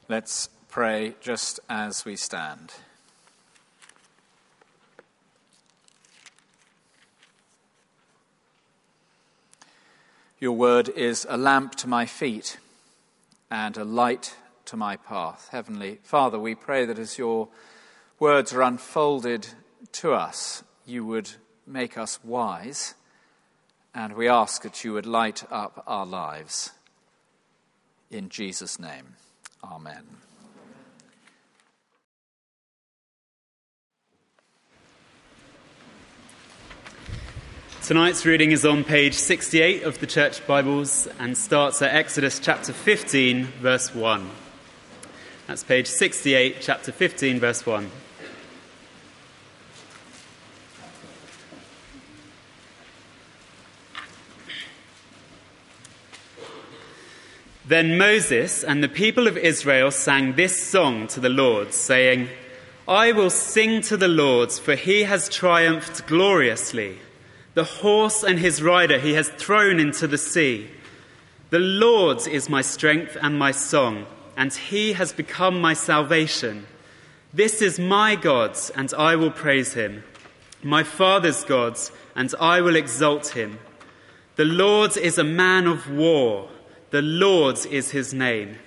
Let's pray just as we stand. Your word is a lamp to my feet and a light to my path. Heavenly Father, we pray that as your words are unfolded to us, you would make us wise, and we ask that you would light up our lives. In Jesus' name, amen. Tonight's reading is on page 68 of the Church Bibles and starts at Exodus chapter 15, verse 1. That's page 68, chapter 15, verse 1. Then Moses and the people of Israel sang this song to the Lord, saying, I will sing to the Lord, for he has triumphed gloriously. The horse and his rider he has thrown into the sea. The Lord is my strength and my song, and he has become my salvation. This is my God, and I will praise him. My father's God, and I will exalt him. The Lord is a man of war. The Lord is his name.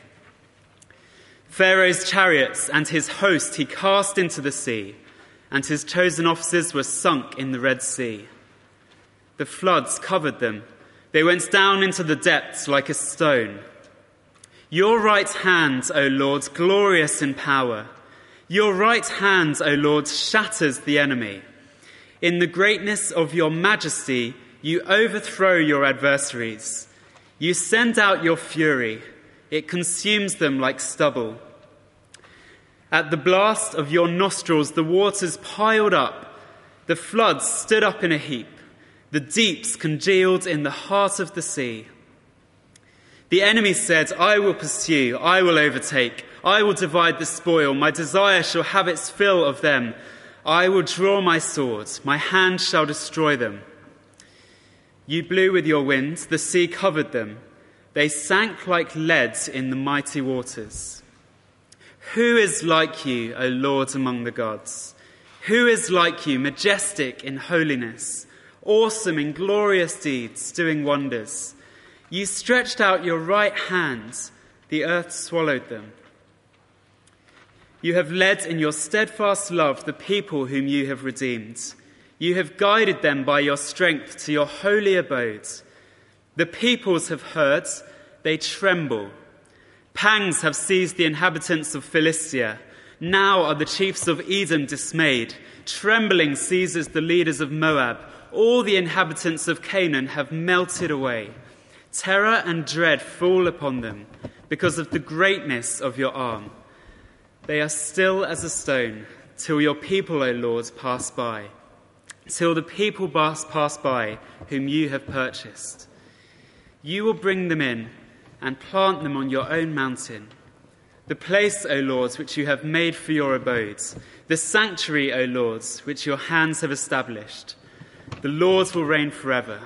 Pharaoh's chariots and his host he cast into the sea, and his chosen officers were sunk in the Red Sea. The floods covered them. They went down into the depths like a stone. Your right hand, O Lord, glorious in power. Your right hand, O Lord, shatters the enemy. In the greatness of your majesty, you overthrow your adversaries. You send out your fury. It consumes them like stubble. At the blast of your nostrils, the waters piled up. The floods stood up in a heap. The deeps congealed in the heart of the sea. The enemy said, I will pursue, I will overtake, I will divide the spoil, my desire shall have its fill of them. I will draw my sword, my hand shall destroy them. You blew with your wind, the sea covered them. They sank like lead in the mighty waters. Who is like you, O Lord, among the gods? Who is like you, majestic in holiness? Awesome in glorious deeds, doing wonders. You stretched out your right hand, the earth swallowed them. You have led in your steadfast love the people whom you have redeemed. You have guided them by your strength to your holy abode. The peoples have heard, they tremble. Pangs have seized the inhabitants of Philistia. Now are the chiefs of Edom dismayed. Trembling seizes the leaders of Moab. All the inhabitants of Canaan have melted away. Terror and dread fall upon them because of the greatness of your arm. They are still as a stone till your people, O Lord, pass by. Till the people pass by whom you have purchased. You will bring them in and plant them on your own mountain. The place, O Lord, which you have made for your abode. The sanctuary, O Lord, which your hands have established. The Lord will reign forever.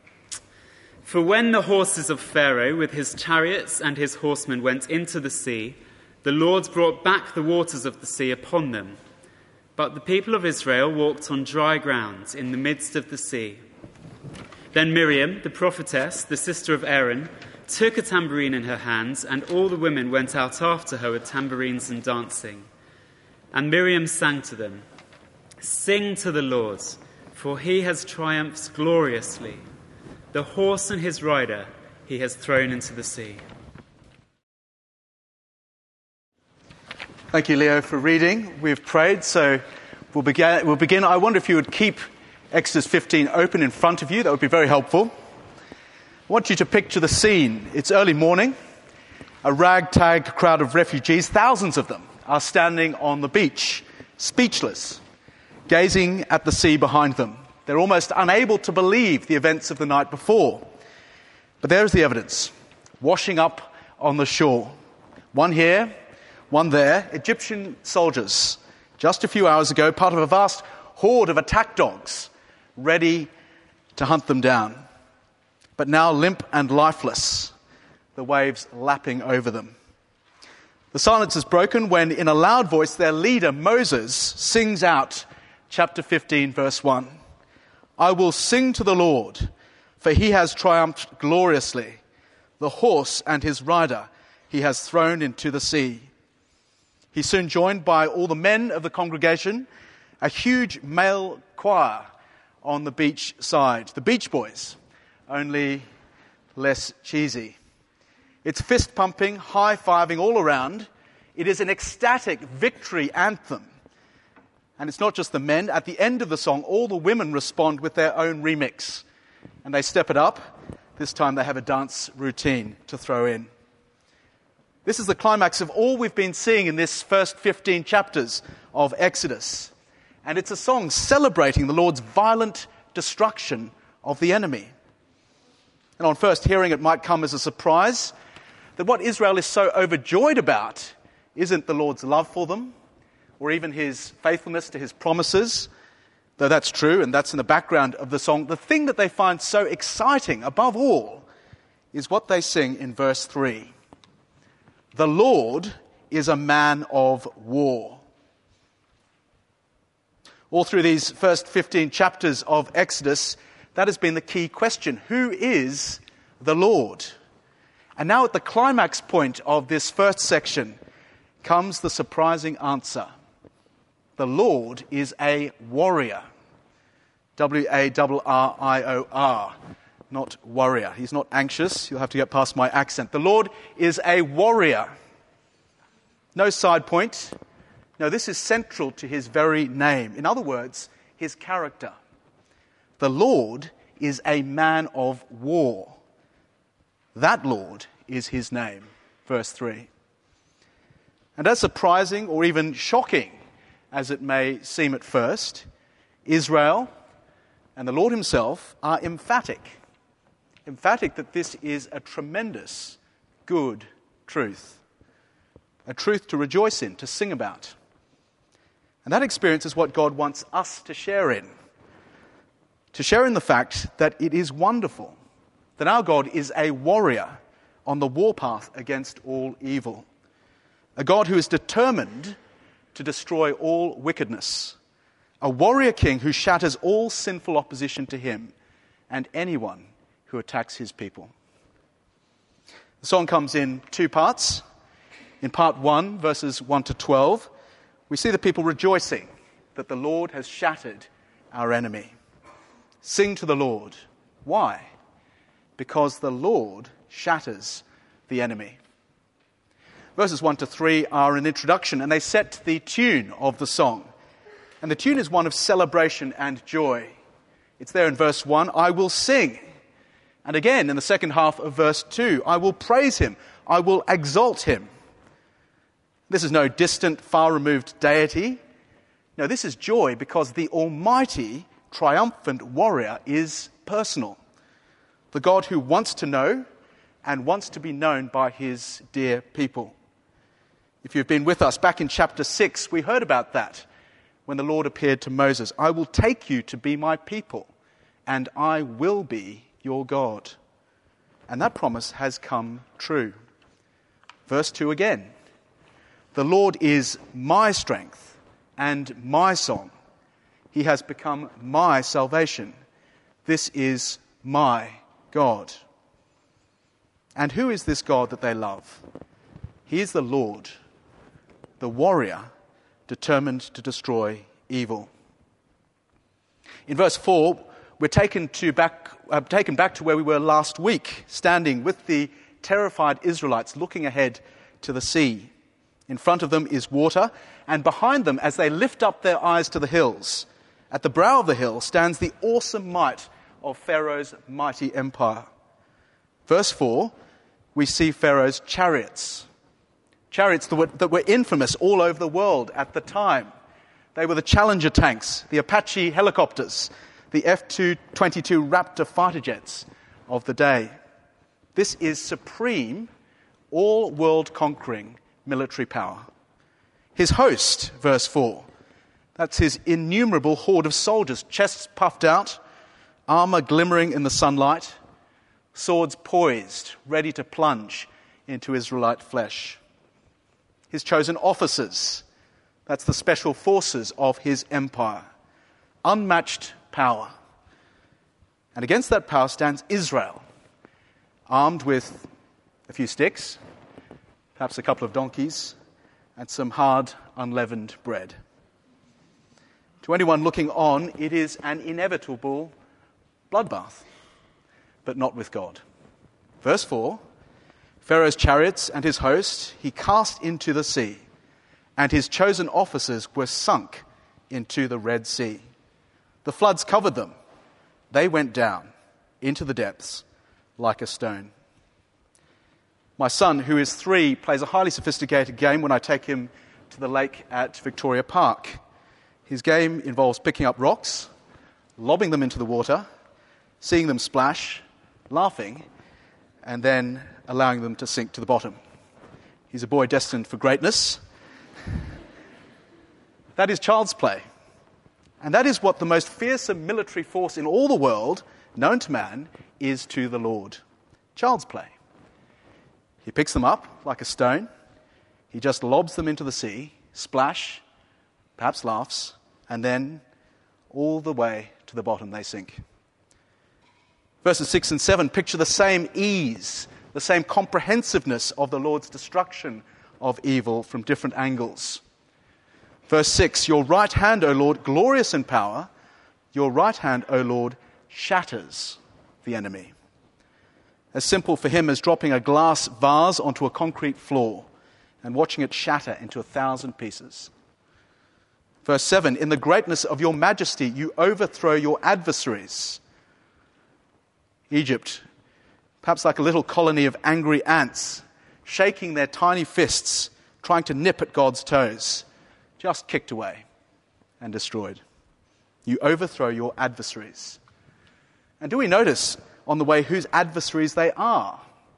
For when the horses of Pharaoh with his chariots and his horsemen went into the sea, the Lord brought back the waters of the sea upon them. But the people of Israel walked on dry ground in the midst of the sea. Then Miriam, the prophetess, the sister of Aaron, took a tambourine in her hands, and all the women went out after her with tambourines and dancing. And Miriam sang to them, Sing to the Lord, for he has triumphed gloriously. The horse and his rider he has thrown into the sea. Thank you, Leo, for reading. We've prayed, so we'll begin. I wonder if you would keep Exodus 15 open in front of you. That would be very helpful. I want you to picture the scene. It's early morning. A ragtag crowd of refugees, thousands of them, are standing on the beach, speechless, gazing at the sea behind them. They're almost unable to believe the events of the night before. But there's the evidence, washing up on the shore. One here, one there, Egyptian soldiers, just a few hours ago, part of a vast horde of attack dogs, ready to hunt them down. But now limp and lifeless, the waves lapping over them. The silence is broken when, in a loud voice, their leader, Moses, sings out chapter 15, verse 1. I will sing to the Lord, for he has triumphed gloriously. The horse and his rider he has thrown into the sea. He's soon joined by all the men of the congregation, a huge male choir on the beach side. The Beach Boys, only less cheesy. It's fist-pumping, high-fiving all around. It is an ecstatic victory anthem. And it's not just the men. At the end of the song, all the women respond with their own remix. And they step it up. This time they have a dance routine to throw in. This is the climax of all we've been seeing in this first 15 chapters of Exodus. And it's a song celebrating the Lord's violent destruction of the enemy. And on first hearing, it might come as a surprise that what Israel is so overjoyed about isn't the Lord's love for them, or even his faithfulness to his promises, though that's true, and that's in the background of the song. The thing that they find so exciting, above all, is what they sing in verse 3. The Lord is a man of war. All through these first 15 chapters of Exodus, that has been the key question. Who is the Lord? And now at the climax point of this first section comes the surprising answer. The Lord is a warrior. W-A-R-R-I-O-R, not warrior. He's not anxious. You'll have to get past my accent. The Lord is a warrior. No side point. No, this is central to his very name. In other words, his character. The Lord is a man of war. That Lord is his name. Verse 3. And as surprising or even shocking as it may seem at first, Israel and the Lord himself are emphatic. Emphatic that this is a tremendous, good truth. A truth to rejoice in, to sing about. And that experience is what God wants us to share in. To share in the fact that it is wonderful that our God is a warrior on the warpath against all evil. A God who is determined to destroy all wickedness. A warrior king who shatters all sinful opposition to him and anyone who attacks his people. The song comes in two parts. In part 1, verses 1 to 12, we see the people rejoicing that the Lord has shattered our enemy. Sing to the Lord. Why? Because the Lord shatters the enemy. Verses 1 to 3 are an introduction, and they set the tune of the song. And the tune is one of celebration and joy. It's there in verse 1, I will sing. And again in the second half of verse 2, I will praise him. I will exalt him. This is no distant, far-removed deity. No, this is joy because the almighty, triumphant warrior is personal. The God who wants to know and wants to be known by his dear people. If you've been with us back in chapter 6, we heard about that when the Lord appeared to Moses. I will take you to be my people, and I will be your God. And that promise has come true. Verse 2 again. The Lord is my strength and my song. He has become my salvation. This is my God. And who is this God that they love? He is the Lord, the warrior, determined to destroy evil. In verse 4, we're taken back to where we were last week, standing with the terrified Israelites looking ahead to the sea. In front of them is water, and behind them, as they lift up their eyes to the hills, at the brow of the hill stands the awesome might of Pharaoh's mighty empire. Verse 4, we see Pharaoh's chariots. Chariots that were infamous all over the world at the time. They were the Challenger tanks, the Apache helicopters, the F-22 Raptor fighter jets of the day. This is supreme, all-world-conquering military power. His host, verse 4, that's his innumerable horde of soldiers, chests puffed out, armor glimmering in the sunlight, swords poised, ready to plunge into Israelite flesh. his chosen officers. That's the special forces of his empire. Unmatched power. And against that power stands Israel, armed with a few sticks, perhaps a couple of donkeys, and some hard, unleavened bread. To anyone looking on, it is an inevitable bloodbath, but not with God. Verse 4, Pharaoh's chariots and his host he cast into the sea, and his chosen officers were sunk into the Red Sea. The floods covered them. They went down into the depths like a stone. My son, who is 3, plays a highly sophisticated game when I take him to the lake at Victoria Park. His game involves picking up rocks, lobbing them into the water, seeing them splash, laughing, and then allowing them to sink to the bottom. He's a boy destined for greatness. That is child's play. And that is what the most fearsome military force in all the world, known to man, is to the Lord. Child's play. He picks them up like a stone. He just lobs them into the sea, splash, perhaps laughs, and then all the way to the bottom they sink. Verses 6 and 7 picture the same ease, the same comprehensiveness of the Lord's destruction of evil from different angles. Verse 6, your right hand, O Lord, glorious in power, your right hand, O Lord, shatters the enemy. As simple for him as dropping a glass vase onto a concrete floor and watching it shatter into 1,000 pieces. Verse 7, in the greatness of your majesty, you overthrow your adversaries. Egypt, perhaps like a little colony of angry ants, shaking their tiny fists, trying to nip at God's toes, just kicked away and destroyed. You overthrow your adversaries. And do we notice on the way whose adversaries they are?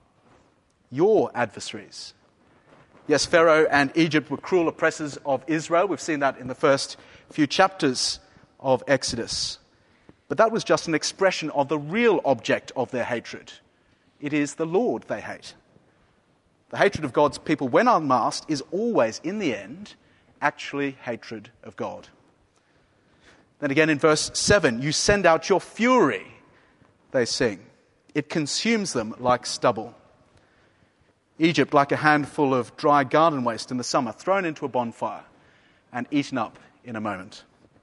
Your adversaries. Yes, Pharaoh and Egypt were cruel oppressors of Israel. We've seen that in the first few chapters of Exodus. But that was just an expression of the real object of their hatred. It is the Lord they hate. The hatred of God's people, when unmasked, is always, in the end, actually hatred of God. Then again in verse 7, you send out your fury, they sing. It consumes them like stubble. Egypt, like a handful of dry garden waste in the summer, thrown into a bonfire and eaten up in a moment.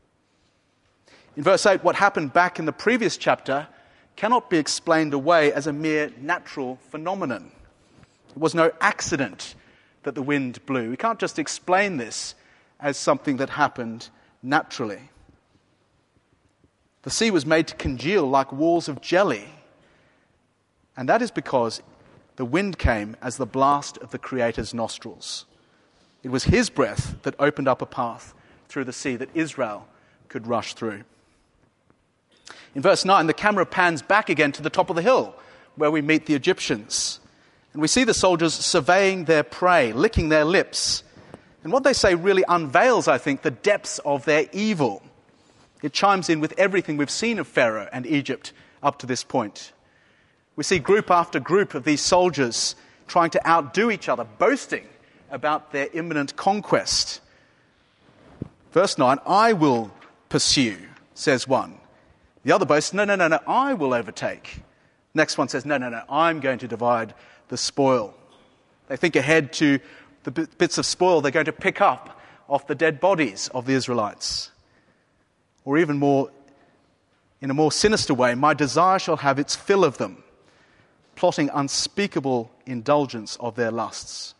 In verse 8, what happened back in the previous chapter cannot be explained away as a mere natural phenomenon. It was no accident that the wind blew. We can't just explain this as something that happened naturally. The sea was made to congeal like walls of jelly, and that is because the wind came as the blast of the Creator's nostrils. It was his breath that opened up a path through the sea that Israel could rush through. In verse 9, the camera pans back again to the top of the hill where we meet the Egyptians. And we see the soldiers surveying their prey, licking their lips. And what they say really unveils, I think, the depths of their evil. It chimes in with everything we've seen of Pharaoh and Egypt up to this point. We see group after group of these soldiers trying to outdo each other, boasting about their imminent conquest. Verse 9, I will pursue, says one. The other boasts, no, I will overtake. Next one says, no, I'm going to divide the spoil. They think ahead to the bits of spoil they're going to pick up off the dead bodies of the Israelites. Or even more, in a more sinister way, my desire shall have its fill of them, plotting unspeakable indulgence of their lusts.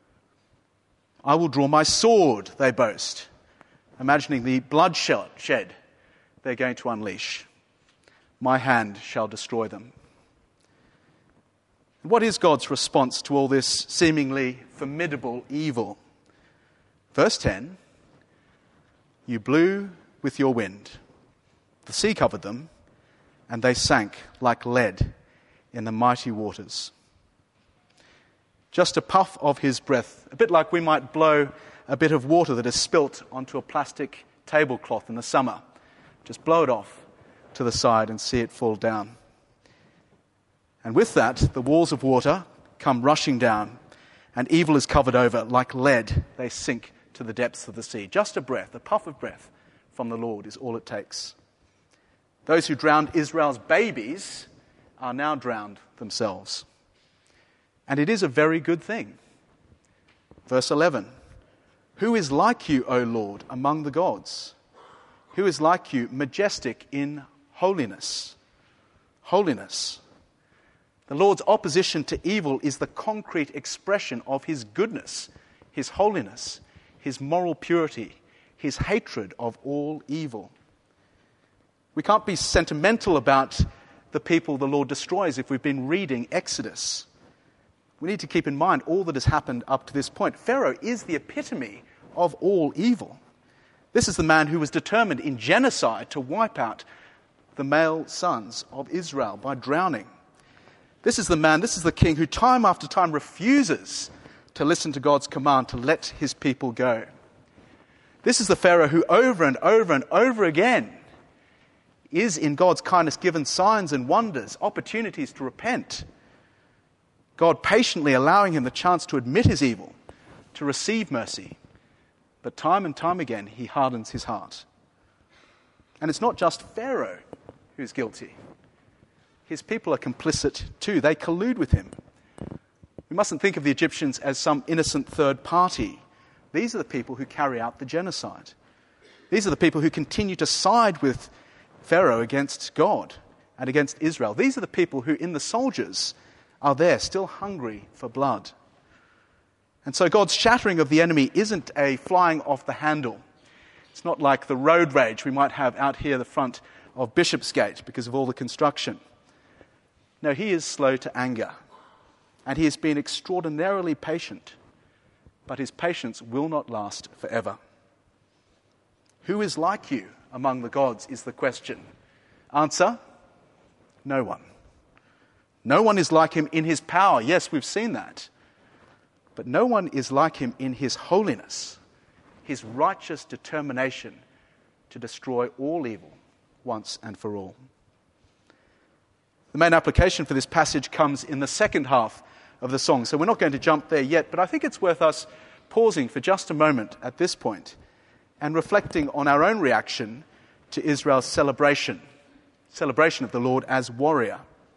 I will draw my sword, they boast, imagining the bloodshed they're going to unleash. My hand shall destroy them. What is God's response to all this seemingly formidable evil? Verse 10, you blew with your wind. The sea covered them, and they sank like lead in the mighty waters. Just a puff of his breath, a bit like we might blow a bit of water that is spilt onto a plastic tablecloth in the summer. Just blow it off to the side and see it fall down. And with that, the walls of water come rushing down, and evil is covered over. Like lead, they sink to the depths of the sea. Just a breath, a puff of breath from the Lord is all it takes. Those who drowned Israel's babies are now drowned themselves. And it is a very good thing. Verse 11, who is like you, O Lord, among the gods? Who is like you, majestic in holiness? Holiness. The Lord's opposition to evil is the concrete expression of his goodness, his holiness, his moral purity, his hatred of all evil. We can't be sentimental about the people the Lord destroys if we've been reading Exodus. We need to keep in mind all that has happened up to this point. Pharaoh is the epitome of all evil. This is the man who was determined in genocide to wipe out the male sons of Israel by drowning. This is the king who time after time refuses to listen to God's command to let his people go. This is the Pharaoh who over and over and over again is in God's kindness given signs and wonders, opportunities to repent. God patiently allowing him the chance to admit his evil, to receive mercy. But time and time again, he hardens his heart. And it's not just Pharaoh who's guilty. His people are complicit too. They collude with him. We mustn't think of the Egyptians as some innocent third party. These are the people who carry out the genocide. These are the people who continue to side with Pharaoh against God and against Israel. These are the people who, in the soldiers, are there still hungry for blood. And so God's shattering of the enemy isn't a flying off the handle. It's not like the road rage we might have out here the front of Bishopsgate because of all the construction. No, he is slow to anger. And he has been extraordinarily patient. But his patience will not last forever. Who is like you among the gods is the question. Answer, no one. No one is like him in his power. Yes, we've seen that. But no one is like him in his holiness, his righteous determination to destroy all evil once and for all. The main application for this passage comes in the second half of the song, so we're not going to jump there yet, but I think it's worth us pausing for just a moment at this point and reflecting on our own reaction to Israel's celebration of the Lord as warrior.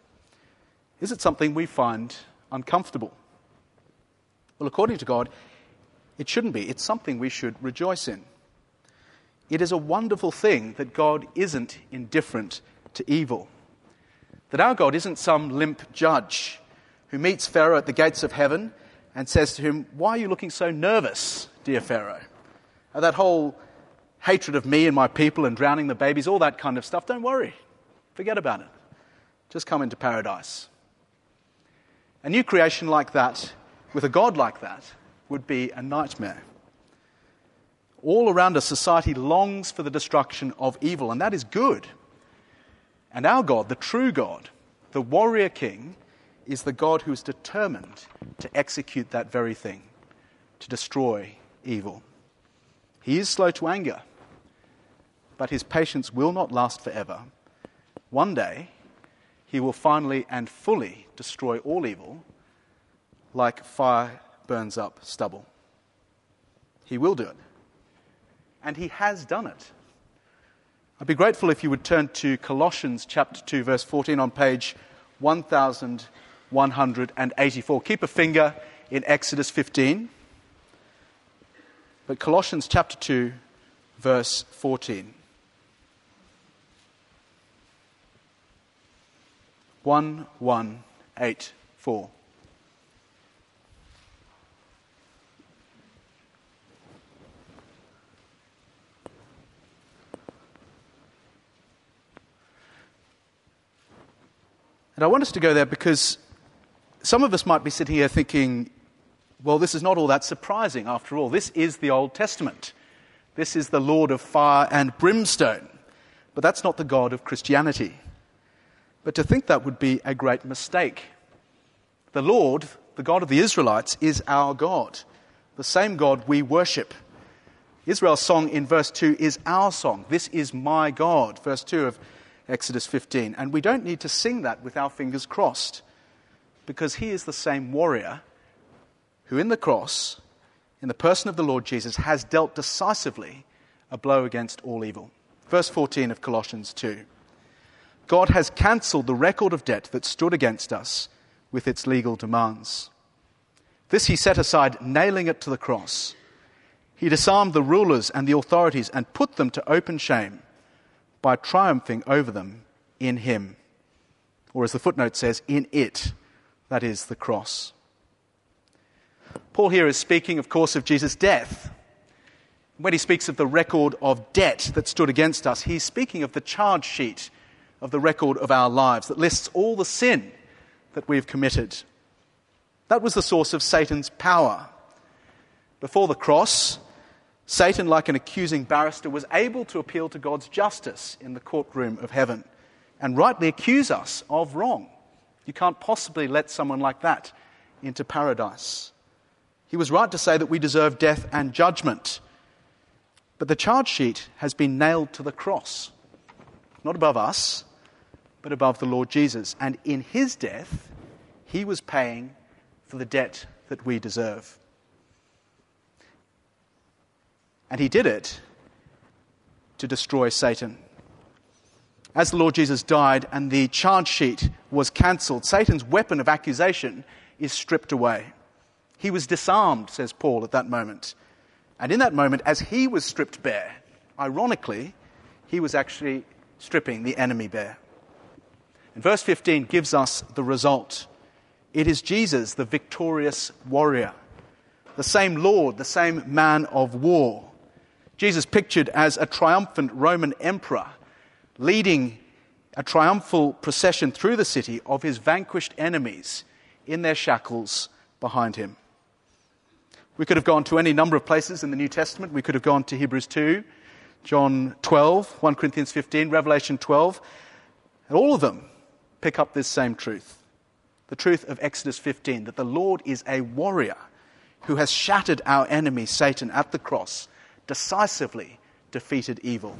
Is it something we find uncomfortable? Well, according to God, it shouldn't be. It's something we should rejoice in. It is a wonderful thing that God isn't indifferent to evil. That our God isn't some limp judge who meets Pharaoh at the gates of heaven and says to him, "Why are you looking so nervous, dear Pharaoh? That whole hatred of me and my people and drowning the babies, all that kind of stuff, don't worry. Forget about it. Just come into paradise." A new creation like that, with a God like that, would be a nightmare. All around us, society longs for the destruction of evil, and that is good. And our God, the true God, the warrior king, is the God who is determined to execute that very thing, to destroy evil. He is slow to anger, but his patience will not last forever. One day, he will finally and fully destroy all evil, like fire burns up stubble. He will do it. And he has done it. I'd be grateful if you would turn to Colossians chapter 2, verse 14 on page 1184. Keep a finger in Exodus 15. But Colossians chapter 2, verse 14. 1184. And I want us to go there because some of us might be sitting here thinking, well, this is not all that surprising after all. This is the Old Testament. This is the Lord of fire and brimstone. But that's not the God of Christianity. But to think that would be a great mistake. The Lord, the God of the Israelites, is our God, the same God we worship. Israel's song in verse 2 is our song. This is my God, verse 2 of Exodus 15. And we don't need to sing that with our fingers crossed, because he is the same warrior who in the cross, in the person of the Lord Jesus, has dealt decisively a blow against all evil. Verse 14 of Colossians 2. God has cancelled the record of debt that stood against us with its legal demands. This he set aside, nailing it to the cross. He disarmed the rulers and the authorities and put them to open shame by triumphing over them in him. Or as the footnote says, in it, that is the cross. Paul here is speaking, of course, of Jesus' death. When he speaks of the record of debt that stood against us, he's speaking of the charge sheet of the record of our lives that lists all the sin that we've committed. That was the source of Satan's power. Before the cross, Satan, like an accusing barrister, was able to appeal to God's justice in the courtroom of heaven and rightly accuse us of wrong. You can't possibly let someone like that into paradise. He was right to say that we deserve death and judgment. But the charge sheet has been nailed to the cross, not above us, but above the Lord Jesus. And in his death, he was paying for the debt that we deserve. And he did it to destroy Satan. As the Lord Jesus died and the charge sheet was cancelled, Satan's weapon of accusation is stripped away. He was disarmed, says Paul, at that moment. And in that moment, as he was stripped bare, ironically, he was actually stripping the enemy bare. And verse 15 gives us the result. It is Jesus, the victorious warrior, the same Lord, the same man of war. Jesus pictured as a triumphant Roman emperor, leading a triumphal procession through the city of his vanquished enemies in their shackles behind him. We could have gone to any number of places in the New Testament. We could have gone to Hebrews 2, John 12, 1 Corinthians 15, Revelation 12. And all of them pick up this same truth. The truth of Exodus 15, that the Lord is a warrior who has shattered our enemy Satan at the cross, decisively defeated evil.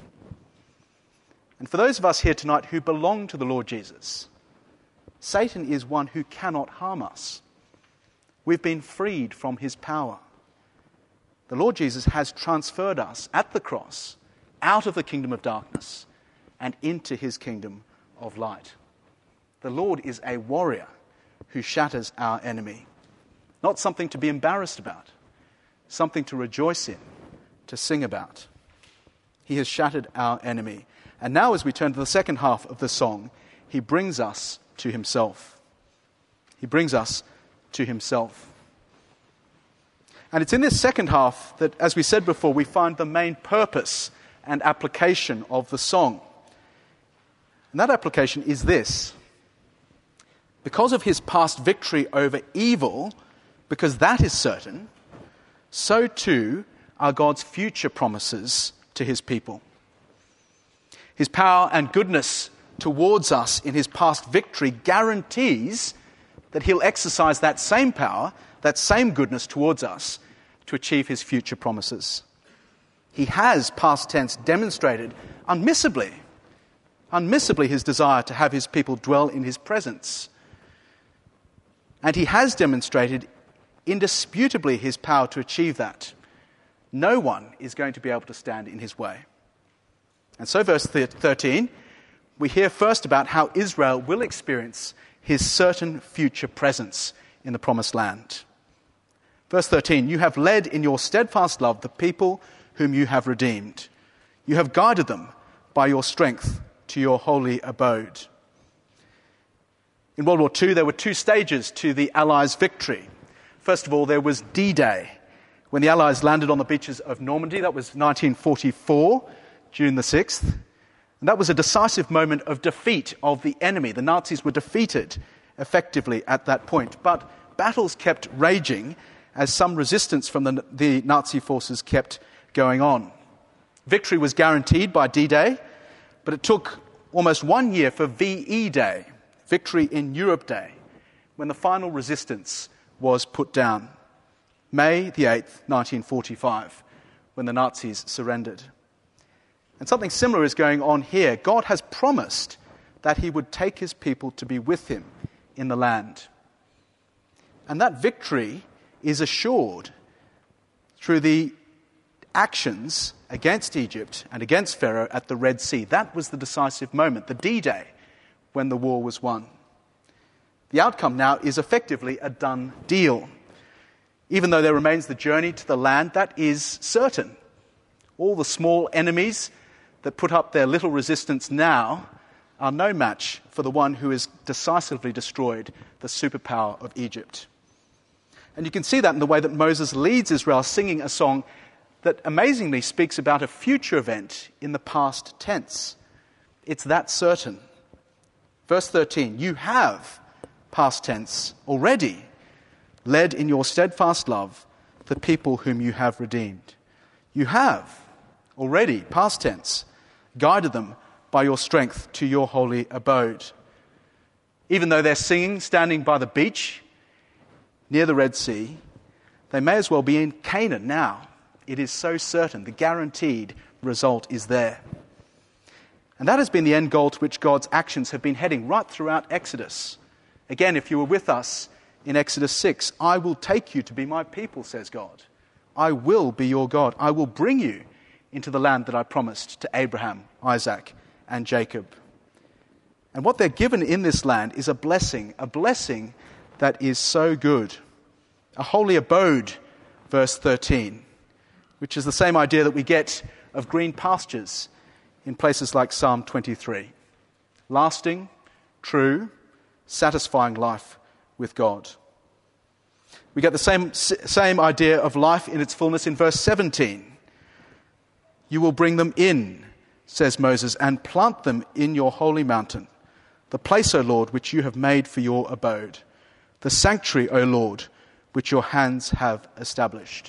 And for those of us here tonight who belong to the Lord Jesus, Satan is one who cannot harm us. We've been freed from his power. The Lord Jesus has transferred us at the cross out of the kingdom of darkness and into his kingdom of light. The Lord is a warrior who shatters our enemy. Not something to be embarrassed about, something to rejoice in, to sing about. He has shattered our enemy. And now as we turn to the second half of the song, he brings us to himself. He brings us to himself. And it's in this second half that, as we said before, we find the main purpose and application of the song. And that application is this. Because of his past victory over evil, because that is certain, so too are God's future promises to his people. His power and goodness towards us in his past victory guarantees that he'll exercise that same power, that same goodness towards us to achieve his future promises. He has, past tense, demonstrated unmissably his desire to have his people dwell in his presence. And he has demonstrated indisputably his power to achieve that. No one is going to be able to stand in his way. And so verse 13, we hear first about how Israel will experience his certain future presence in the promised land. Verse 13, you have led in your steadfast love the people whom you have redeemed. You have guided them by your strength to your holy abode. In World War II, there were two stages to the Allies' victory. First of all, there was D-Day, when the Allies landed on the beaches of Normandy. That was 1944, June the 6th. And that was a decisive moment of defeat of the enemy. The Nazis were defeated effectively at that point. But battles kept raging as some resistance from the Nazi forces kept going on. Victory was guaranteed by D-Day, but it took almost 1 year for VE Day, Victory in Europe Day, when the final resistance was put down. May the 8th, 1945, when the Nazis surrendered. And something similar is going on here. God has promised that he would take his people to be with him in the land. And that victory is assured through the actions against Egypt and against Pharaoh at the Red Sea. That was the decisive moment, the D-Day, when the war was won. The outcome now is effectively a done deal. Even though there remains the journey to the land, that is certain. All the small enemies that put up their little resistance now are no match for the one who has decisively destroyed the superpower of Egypt. And you can see that in the way that Moses leads Israel singing a song that amazingly speaks about a future event in the past tense. It's that certain. Verse 13, you have, past tense, already led in your steadfast love the people whom you have redeemed. You have already, past tense, guided them by your strength to your holy abode. Even though they're singing, standing by the beach near the Red Sea, they may as well be in Canaan now. It is so certain. The guaranteed result is there. And that has been the end goal to which God's actions have been heading right throughout Exodus. Again, if you were with us in Exodus 6, I will take you to be my people, says God. I will be your God. I will bring you into the land that I promised to Abraham, Isaac, and Jacob. And what they're given in this land is a blessing that is so good. A holy abode, verse 13, which is the same idea that we get of green pastures in places like Psalm 23. Lasting, true, satisfying life with God. We get the same idea of life in its fullness in verse 17. You will bring them in, says Moses, and plant them in your holy mountain, the place, O Lord, which you have made for your abode, the sanctuary, O Lord, which your hands have established.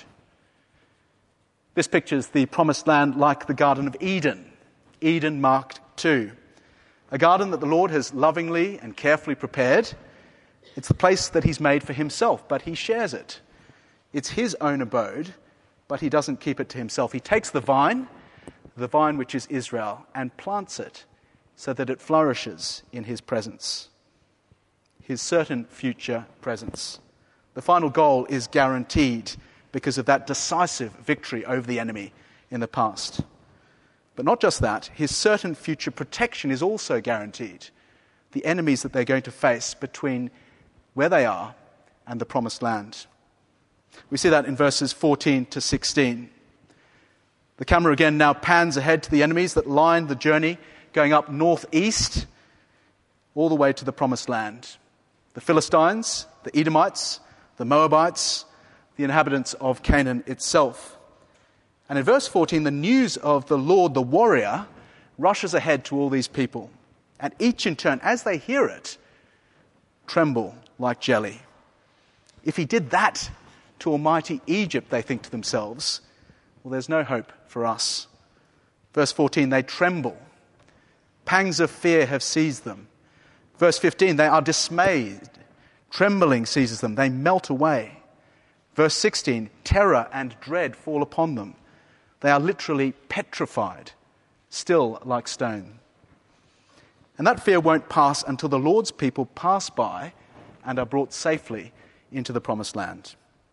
This pictures the promised land like the Garden of Eden, Eden marked 2. A garden that the Lord has lovingly and carefully prepared. It's the place that he's made for himself, but he shares it. It's his own abode, but he doesn't keep it to himself. He takes the vine which is Israel, and plants it so that it flourishes in his presence, his certain future presence. The final goal is guaranteed because of that decisive victory over the enemy in the past. But not just that, his certain future protection is also guaranteed. The enemies that they're going to face between where they are and the promised land. We see that in verses 14 to 16. The camera again now pans ahead to the enemies that line the journey going up northeast all the way to the promised land. The Philistines, the Edomites, the Moabites, the inhabitants of Canaan itself. And in verse 14, the news of the Lord, the warrior, rushes ahead to all these people. And each in turn, as they hear it, tremble like jelly. If he did that to almighty Egypt, they think to themselves, well, there's no hope for us. Verse 14, they tremble. Pangs of fear have seized them. Verse 15, they are dismayed. Trembling seizes them. They melt away. Verse 16, terror and dread fall upon them. They are literally petrified, still like stone. And that fear won't pass until the Lord's people pass by and are brought safely into the promised land.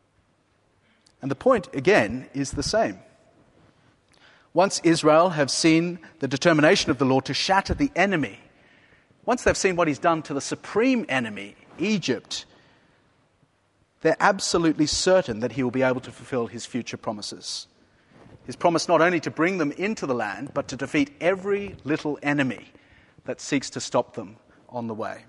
And the point, again, is the same. Once Israel have seen the determination of the Lord to shatter the enemy, once they've seen what he's done to the supreme enemy, Egypt, they're absolutely certain that he will be able to fulfill his future promises. His promise not only to bring them into the land, but to defeat every little enemy that seeks to stop them on the way.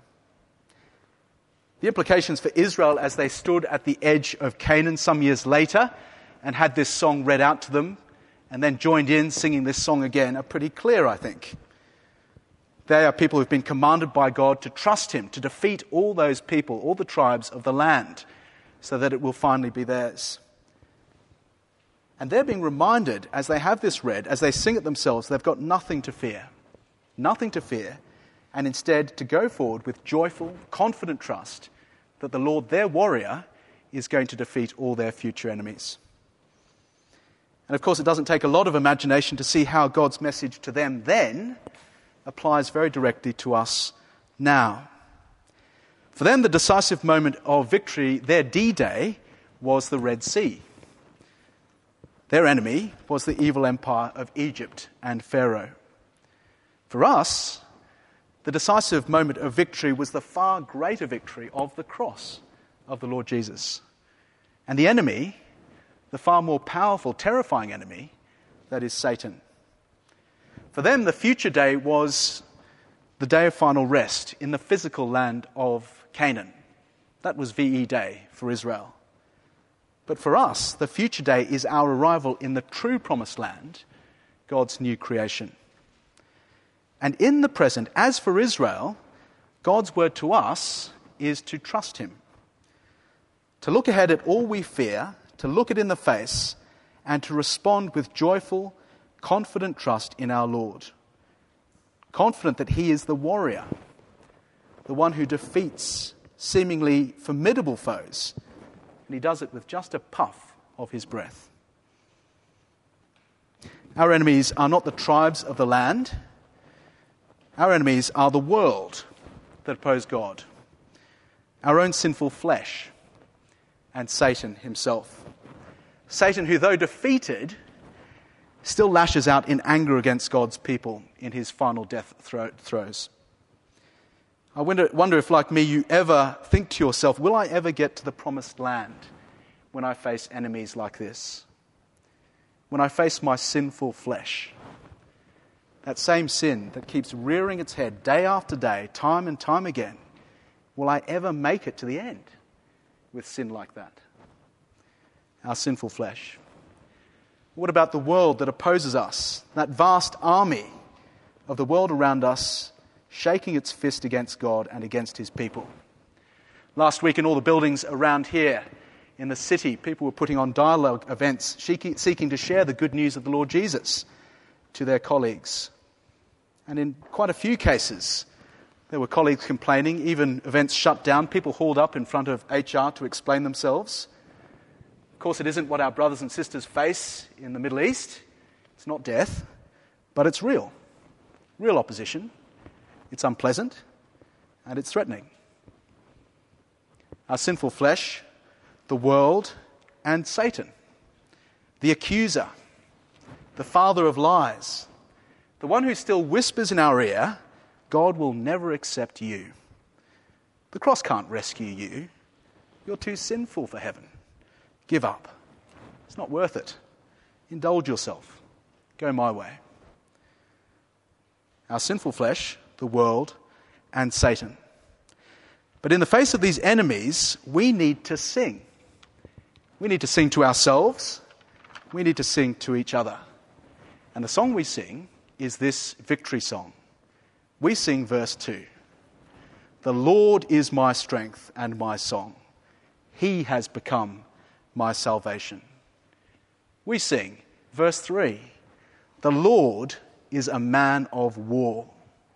The implications for Israel as they stood at the edge of Canaan some years later and had this song read out to them and then joined in singing this song again are pretty clear, I think. They are people who've been commanded by God to trust him, to defeat all those people, all the tribes of the land, so that it will finally be theirs. And they're being reminded, as they have this read, as they sing it themselves, they've got nothing to fear, and instead to go forward with joyful, confident trust that the Lord, their warrior, is going to defeat all their future enemies. And of course, it doesn't take a lot of imagination to see how God's message to them then applies very directly to us now. For them, the decisive moment of victory, their D-Day, was the Red Sea. Their enemy was the evil empire of Egypt and Pharaoh. For us, the decisive moment of victory was the far greater victory of the cross of the Lord Jesus. And the enemy, the far more powerful, terrifying enemy, that is Satan. For them, the future day was the day of final rest in the physical land of Canaan. That was VE Day for Israel. But for us, the future day is our arrival in the true promised land, God's new creation. And in the present, as for Israel, God's word to us is to trust him. To look ahead at all we fear, to look it in the face, and to respond with joyful, confident trust in our Lord. Confident that he is the warrior, the one who defeats seemingly formidable foes, and he does it with just a puff of his breath. Our enemies are not the tribes of the land. Our enemies are the world that oppose God, our own sinful flesh, and Satan himself. Satan, who though defeated, still lashes out in anger against God's people in his final death throes. I wonder if, like me, you ever think to yourself, will I ever get to the promised land when I face enemies like this? When I face my sinful flesh? That same sin that keeps rearing its head day after day, time and time again. Will I ever make it to the end with sin like that? Our sinful flesh. What about the world that opposes us? That vast army of the world around us shaking its fist against God and against his people. Last week in all the buildings around here in the city, people were putting on dialogue events seeking to share the good news of the Lord Jesus to their colleagues. And in quite a few cases, there were colleagues complaining, even events shut down, people hauled up in front of HR to explain themselves. Of course, it isn't what our brothers and sisters face in the Middle East. It's not death, but it's real. Real opposition. It's unpleasant, and it's threatening. Our sinful flesh, the world, and Satan, the accuser, the father of lies, the one who still whispers in our ear, God will never accept you. The cross can't rescue you. You're too sinful for heaven. Give up. It's not worth it. Indulge yourself. Go my way. Our sinful flesh, the world, and Satan. But in the face of these enemies, we need to sing. We need to sing to ourselves. We need to sing to each other. And the song we sing is this victory song. We sing verse 2. The Lord is my strength and my song. He has become my salvation. We sing verse 3. The Lord is a man of war.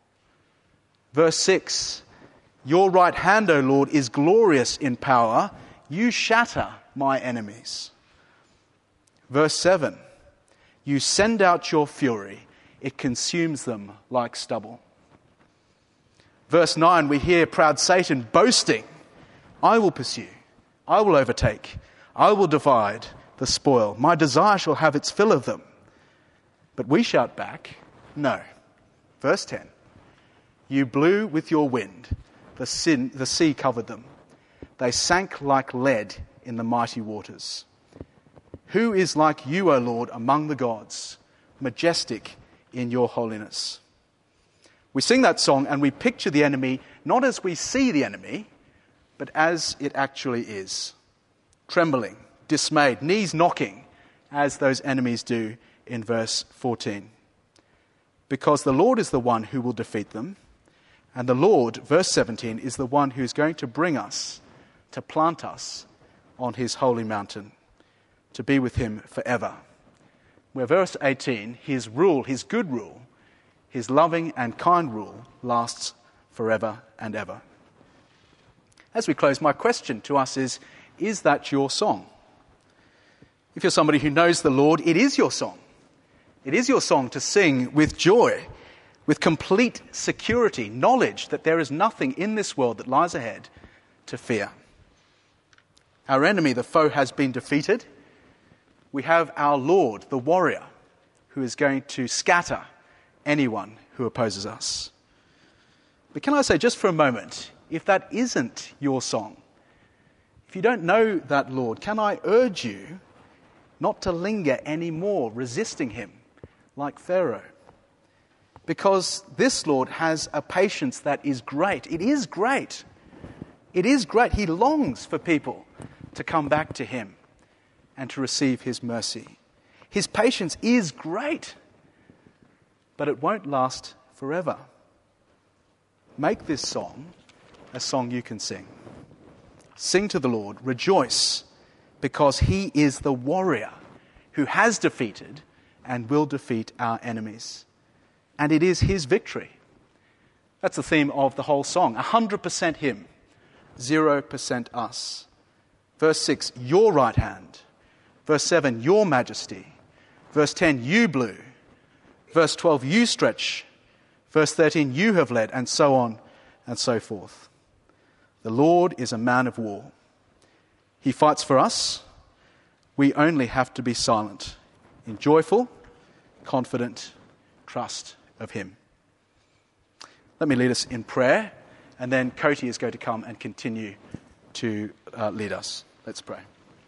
Verse 6, your right hand, O Lord, is glorious in power. You shatter my enemies. Verse 7, you send out your fury. It consumes them like stubble. Verse 9, we hear proud Satan boasting. I will pursue. I will overtake. I will divide the spoil. My desire shall have its fill of them. But we shout back, no. Verse 10, you blew with your wind, the sea covered them. They sank like lead in the mighty waters. Who is like you, O Lord, among the gods, majestic in your holiness? We sing that song and we picture the enemy not as we see the enemy, but as it actually is. Trembling, dismayed, knees knocking, as those enemies do in verse 14. Because the Lord is the one who will defeat them. And the Lord, verse 17, is the one who's going to bring us, to plant us on his holy mountain, to be with him forever. Where verse 18, his rule, his good rule, his loving and kind rule lasts forever and ever. As we close, my question to us is that your song? If you're somebody who knows the Lord, it is your song. It is your song to sing with joy, with complete security, knowledge that there is nothing in this world that lies ahead to fear. Our enemy, the foe, has been defeated. We have our Lord, the warrior, who is going to scatter anyone who opposes us. But can I say just for a moment, if that isn't your song, if you don't know that Lord, can I urge you not to linger anymore resisting him like Pharaoh? Because this Lord has a patience that is great. It is great. It is great. He longs for people to come back to him and to receive his mercy. His patience is great, but it won't last forever. Make this song a song you can sing. Sing to the Lord, rejoice, because he is the warrior who has defeated and will defeat our enemies. And it is his victory. That's the theme of the whole song. 100% him, 0% us. Verse 6, your right hand. Verse 7, your majesty. Verse 10, you blew. Verse 12, you stretch. Verse 13, you have led, and so on and so forth. The Lord is a man of war. He fights for us. We only have to be silent in joyful, confident trust of him. Let me lead us in prayer, and then Koti is going to come and continue to lead us. Let's pray.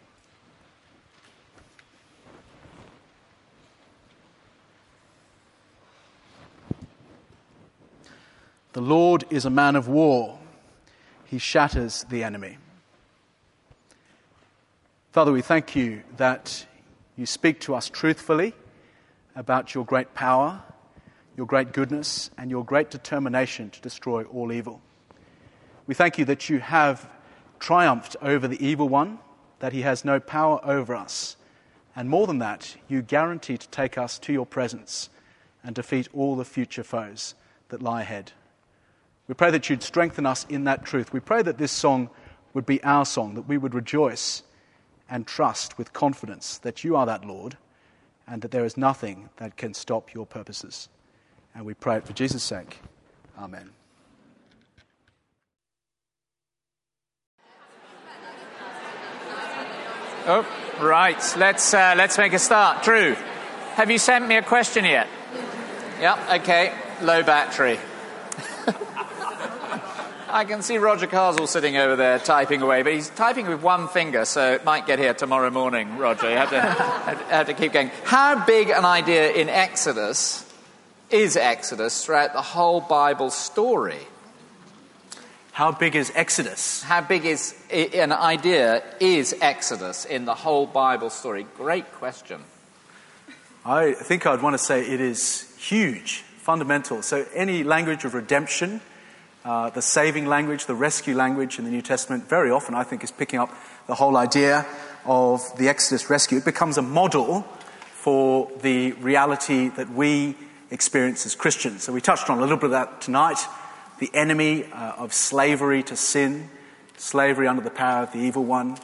The Lord is a man of war. He shatters the enemy. Father, we thank you that you speak to us truthfully about your great power, your great goodness, and your great determination to destroy all evil. We thank you that you have triumphed over the evil one, that he has no power over us. And more than that, you guarantee to take us to your presence and defeat all the future foes that lie ahead. We pray that you'd strengthen us in that truth. We pray that this song would be our song, that we would rejoice and trust with confidence that you are that Lord and that there is nothing that can stop your purposes. And we pray it for Jesus' sake. Amen. Oh, right. Let's make a start. Drew, have you sent me a question yet? Yep, okay. Low battery. I can see Roger Carswell sitting over there typing away, but he's typing with one finger, so it might get here tomorrow morning, Roger. You have to keep going. How big an idea in Exodus is Exodus throughout the whole Bible story? How big is Exodus? How big is an idea is Exodus in the whole Bible story? Great question. I think I'd want to say it is huge, fundamental. So any language of redemption, the saving language, the rescue language in the New Testament, very often I think is picking up the whole idea of the Exodus rescue. It becomes a model for the reality that we experience as Christians. So we touched on a little bit of that tonight. The enemy of slavery to sin, slavery under the power of the evil one,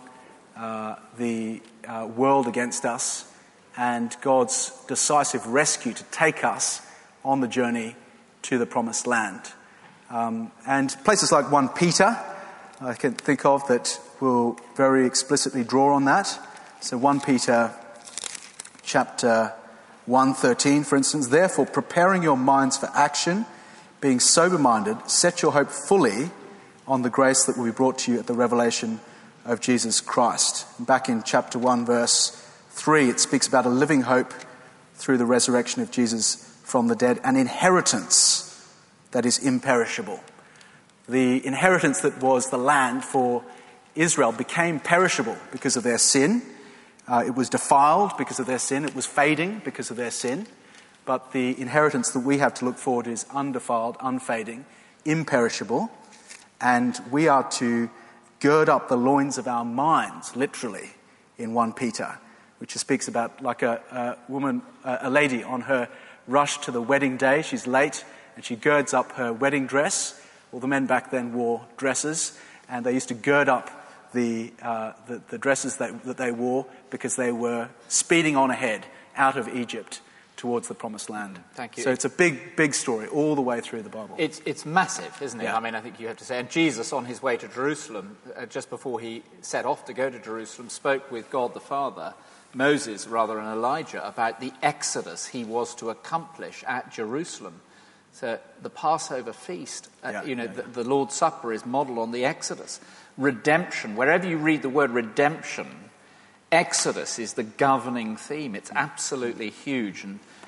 the world against us, and God's decisive rescue to take us on the journey to the promised land. And places like 1 Peter, I can think of, that will very explicitly draw on that. So 1 Peter chapter 1:13, for instance, therefore preparing your minds for action, being sober-minded, set your hope fully on the grace that will be brought to you at the revelation of Jesus Christ. Back in chapter 1, verse 3, it speaks about a living hope through the resurrection of Jesus from the dead, an inheritance that is imperishable. The inheritance that was the land for Israel became perishable because of their sin. It was defiled because of their sin. It was fading because of their sin. But the inheritance that we have to look forward to is undefiled, unfading, imperishable. And we are to gird up the loins of our minds, literally, in 1 Peter, which speaks about like a woman, a lady on her rush to the wedding day. She's late and she girds up her wedding dress. All the men back then wore dresses, and they used to gird up the dresses that they wore because they were speeding on ahead out of Egypt towards the promised land. Thank you. So it's a big, big story all the way through the Bible. It's massive, isn't it? Yeah. I mean, I think you have to say. And Jesus, on his way to Jerusalem, just before he set off to go to Jerusalem, spoke with God the Father, Moses rather, and Elijah about the exodus he was to accomplish at Jerusalem. So the Passover feast, the Lord's Supper is modelled on the Exodus. Redemption, wherever you read the word redemption, Exodus is the governing theme. It's absolutely huge.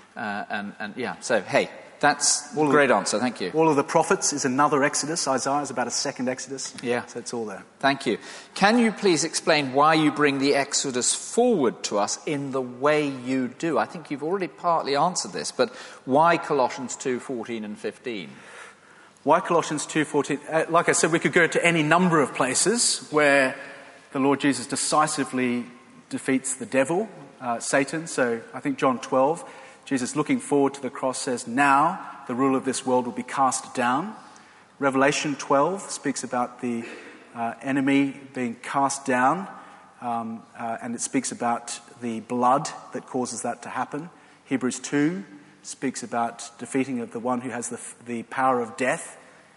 So, hey, that's a great answer. Thank you. All of the prophets is another Exodus. Isaiah is about a second Exodus. Yeah. So it's all there. Thank you. Can you please explain why you bring the Exodus forward to us in the way you do? I think you've already partly answered this, but why Colossians 2:14 and 15? Why Colossians 2:14? Like I said, we could go to any number of places where the Lord Jesus decisively defeats the devil, Satan. So I think John 12, Jesus looking forward to the cross says, now the rule of this world will be cast down. Revelation 12 speaks about the enemy being cast down, and it speaks about the blood that causes that to happen. Hebrews 2 speaks about defeating of the one who has the power of death.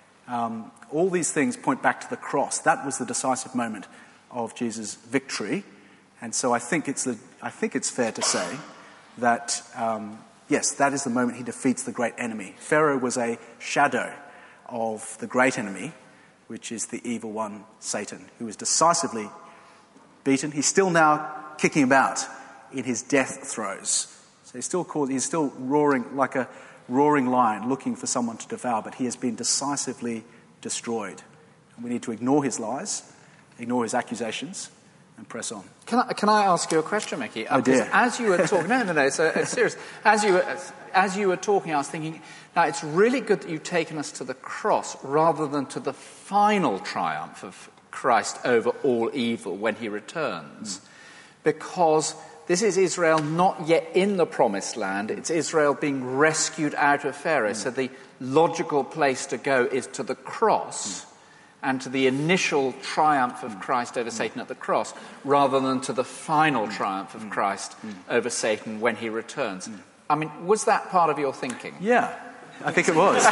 All these things point back to the cross. That was the decisive moment of Jesus' victory. And so I think it's fair to say that, yes, that is the moment he defeats the great enemy. Pharaoh was a shadow of the great enemy, which is the evil one, Satan, who was decisively beaten. He's still now kicking about in his death throes. So he's still roaring like a roaring lion, looking for someone to devour, but he has been decisively destroyed. And we need to ignore his lies, ignore his accusations, and press on. Can I ask you a question, Mickey? Oh dear. As you were talking, no, it's serious. As you were talking, I was thinking, now it's really good that you've taken us to the cross rather than to the final triumph of Christ over all evil when he returns, because this is Israel not yet in the promised land. It's Israel being rescued out of Pharaoh. So the logical place to go is to the cross and to the initial triumph of Christ over Satan at the cross, rather than to the final triumph of Christ over Satan when he returns. I mean, was that part of your thinking? Yeah, I think it was.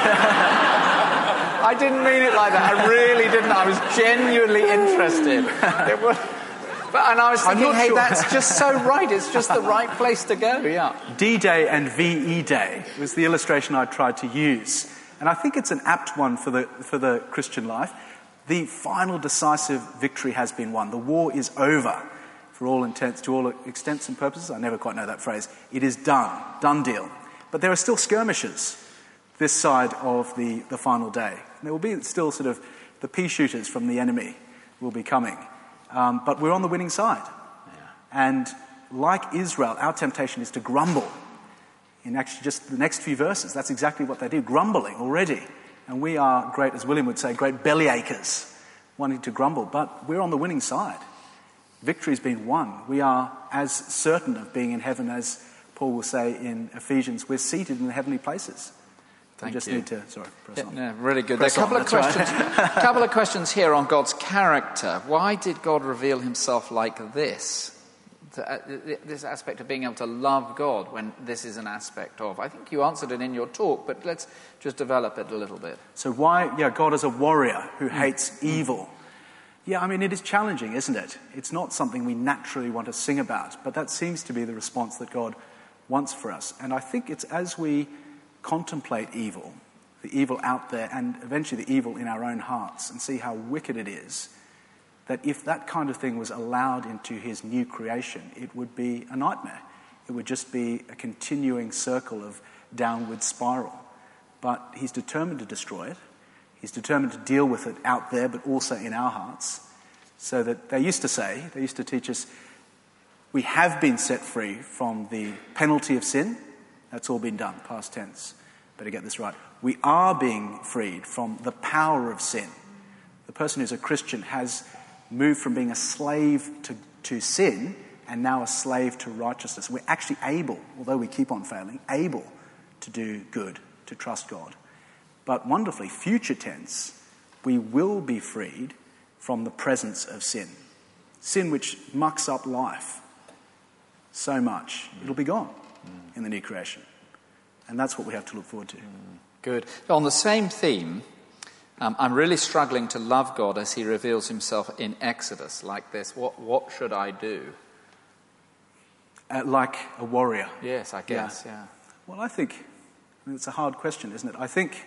I didn't mean it like that. I really didn't. I was genuinely interested. And I was thinking, hey, that's just so right. It's just the right place to go, yeah. D-Day and VE Day was the illustration I tried to use. And I think it's an apt one for the Christian life. The final decisive victory has been won. The war is over for all intents, to all extents and purposes. I never quite know that phrase. It is done deal. But there are still skirmishes this side of the final day. And there will be still sort of the pea shooters from the enemy will be coming. But we're on the winning side. Yeah. And like Israel, our temptation is to grumble. In actually just the next few verses, that's exactly what they do, grumbling already. And we are great, as William would say, great belly achers, wanting to grumble. But we're on the winning side. Victory's been won. We are as certain of being in heaven as Paul will say in Ephesians, we're seated in the heavenly places. Thank we just you. need to, press on. Yeah, really good. Press There are a couple on, of questions. Couple of questions here on God's character. Why did God reveal himself like this? This aspect of being able to love God when this is an aspect of. I think you answered it in your talk, but let's just develop it a little bit. So why, God is a warrior who hates evil. Yeah, I mean, it is challenging, isn't it? It's not something we naturally want to sing about, but that seems to be the response that God wants for us. And I think it's as we contemplate evil, the evil out there, and eventually the evil in our own hearts, and see how wicked it is, that if that kind of thing was allowed into his new creation, it would be a nightmare. It would just be a continuing circle of downward spiral. But he's determined to destroy it. He's determined to deal with it out there, but also in our hearts. So that they used to teach us, we have been set free from the penalty of sin. That's all been done, past tense. Better get this right. We are being freed from the power of sin. The person who's a Christian has moved from being a slave to sin and now a slave to righteousness. We're actually able, although we keep on failing, able to do good, to trust God. But wonderfully, future tense, we will be freed from the presence of sin. Sin which mucks up life so much, it'll be gone in the new creation. And that's what we have to look forward to. Good. On the same theme, I'm really struggling to love God as he reveals himself in Exodus, like this. What should I do? Like a warrior. Yes, I guess, yeah. Well, I think it's a hard question, isn't it? I think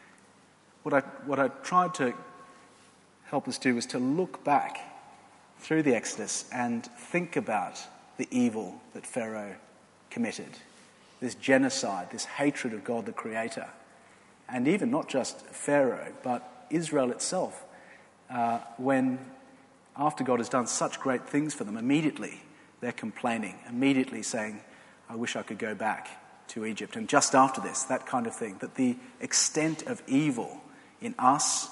what I tried to help us do was to look back through the Exodus and think about the evil that Pharaoh committed, this genocide, this hatred of God the Creator, and even not just Pharaoh, but Israel itself, when after God has done such great things for them, immediately they're complaining, immediately saying, I wish I could go back to Egypt. And just after this, that kind of thing, that the extent of evil in us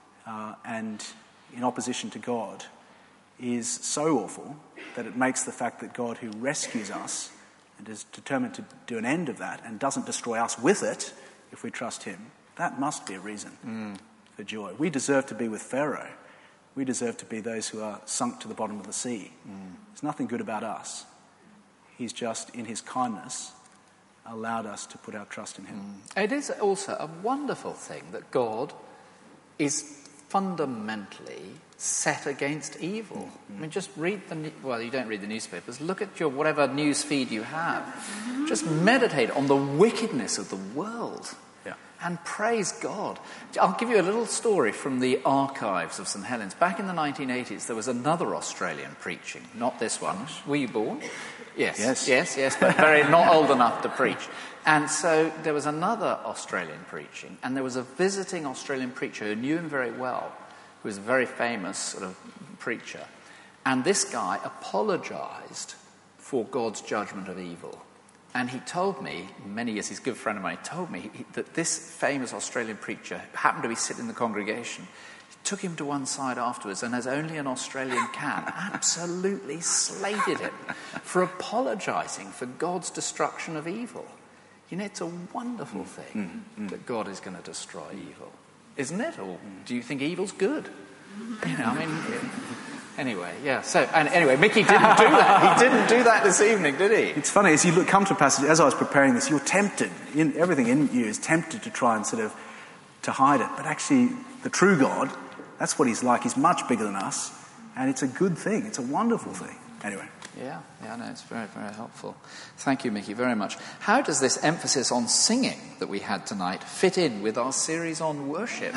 and in opposition to God is so awful that it makes the fact that God who rescues us and is determined to do an end of that and doesn't destroy us with it, if we trust him, that must be a reason for joy. We deserve to be with Pharaoh. We deserve to be those who are sunk to the bottom of the sea. There's nothing good about us. He's just, in his kindness, allowed us to put our trust in him. It is also a wonderful thing that God is fundamentally set against evil. I mean, just read you don't read the newspapers. Look at your whatever news feed you have. Just meditate on the wickedness of the world. And praise God. I'll give you a little story from the archives of St Helens. Back in the 1980s, there was another Australian preaching, not this one. Were you born? Yes, but not old enough to preach. And so there was another Australian preaching, and there was a visiting Australian preacher who knew him very well, who was a very famous sort of preacher. And this guy apologised for God's judgment of evil. And he told me, many years, he's a good friend of mine, he told me that this famous Australian preacher happened to be sitting in the congregation. He took him to one side afterwards and, as only an Australian can, absolutely slated him for apologising for God's destruction of evil. You know, it's a wonderful thing that God is going to destroy evil, isn't it? Or do you think evil's good? You know, I mean... Anyway, yeah. So, and anyway, Mickey didn't do that. He didn't do that this evening, did he? It's funny, as you come to a passage, as I was preparing this, you're tempted, everything in you is tempted to try and sort of, to hide it. But actually, the true God, that's what he's like. He's much bigger than us. And it's a good thing. It's a wonderful thing. Anyway. Yeah, no, it's very, very helpful. Thank you, Mickey, very much. How does this emphasis on singing that we had tonight fit in with our series on worship?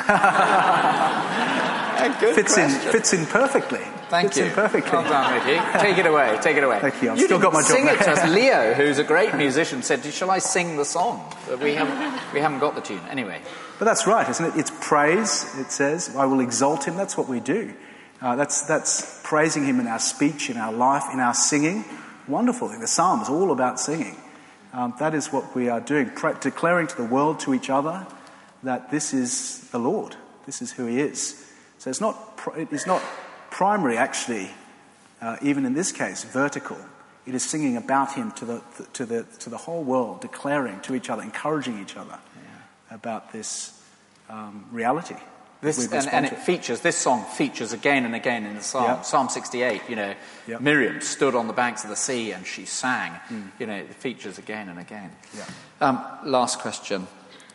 Fits in perfectly. Thank you. Fits in perfectly. Well done, Mickey. Take it away. Thank you. I've still got my job. Sing it to us. Leo, who's a great musician, said, shall I sing the song? But we haven't got the tune. Anyway. But that's right, isn't it? It's praise, it says. I will exalt him. That's what we do. That's praising him in our speech, in our life, in our singing. Wonderful thing. The psalm is all about singing. That is what we are doing, declaring to the world, to each other, that this is the Lord. This is who he is. So it's not primary, actually, even in this case, vertical. It is singing about him to the whole world, declaring to each other, encouraging each other about this reality. This song features again and again in the Psalm. Yeah. Psalm 68, Miriam stood on the banks of the sea and she sang. It features again and again. Yeah. Last question.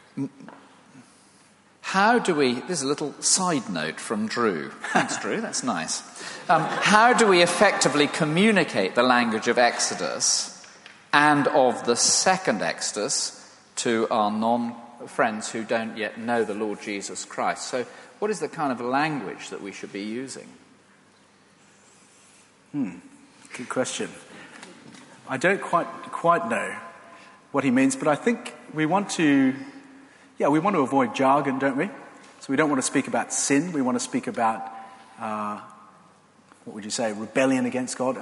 This is a little side note from Drew. Thanks, Drew, that's nice. How do we effectively communicate the language of Exodus and of the second Exodus to our non-friends who don't yet know the Lord Jesus Christ? So what is the kind of language that we should be using? Good question. I don't quite know what he means, but I think we want to avoid jargon, don't we? So we don't want to speak about sin. We want to speak about, what would you say, rebellion against God,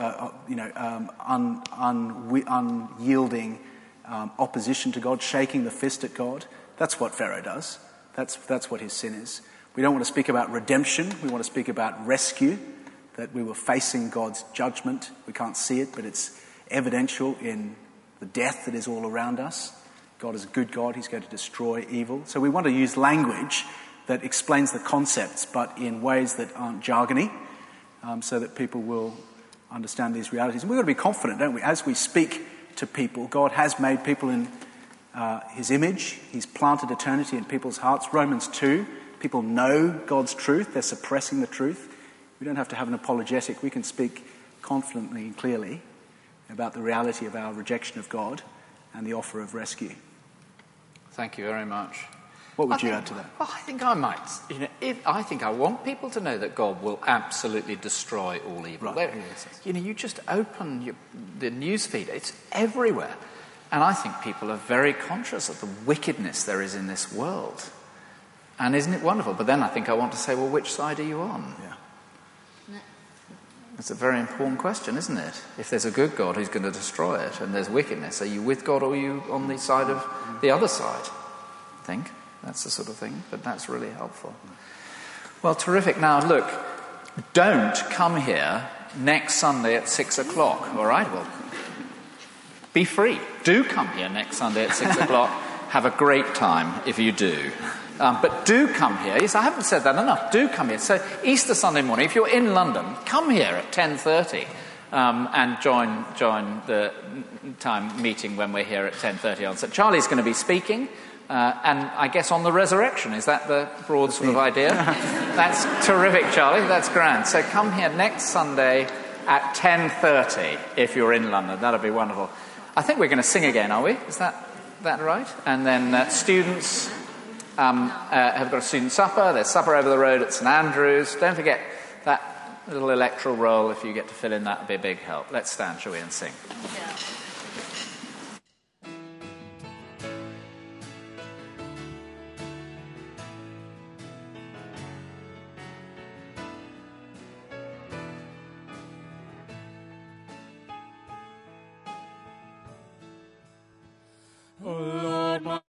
unyielding opposition to God, shaking the fist at God. That's what Pharaoh does. That's what his sin is. We don't want to speak about redemption. We want to speak about rescue, that we were facing God's judgment. We can't see it, but it's evidential in the death that is all around us. God is a good God. He's going to destroy evil. So we want to use language that explains the concepts, but in ways that aren't jargony, so that people will understand these realities. And we've got to be confident, don't we? As we speak to people, God has made people in his image. He's planted eternity in people's hearts. Romans 2, people know God's truth. They're suppressing the truth. We don't have to have an apologetic. We can speak confidently and clearly about the reality of our rejection of God and the offer of rescue. Thank you very much. What would you add to that? Well, I think I might. I think I want people to know that God will absolutely destroy all evil. Right. Yes. You just open the news feed; it's everywhere, and I think people are very conscious of the wickedness there is in this world. And isn't it wonderful? But then I think I want to say, well, which side are you on? Yeah. It's a very important question, isn't it? If there's a good God who's going to destroy it, and there's wickedness, are you with God or are you on the side of the other side? I think. That's the sort of thing, but that's really helpful. Well, terrific. Now, look, don't come here next Sunday at 6 o'clock, all right? Well, be free. Do come here next Sunday at 6 o'clock. Have a great time if you do. But do come here. Yes, I haven't said that enough. Do come here. So Easter Sunday morning, if you're in London, come here at 10:30 and join the time meeting when we're here at 10:30 on. So Charlie's going to be speaking. And I guess on the resurrection, is that the broad sort of idea? That's terrific, Charlie. That's grand. So come here next Sunday at 10:30 if you're in London. That'll be wonderful. I think we're going to sing again, are we? Is that right? And then students have got a student supper. There's supper over the road at St Andrews. Don't forget that little electoral roll. If you get to fill in, that would be a big help. Let's stand, shall we, and sing. Yeah. Oh,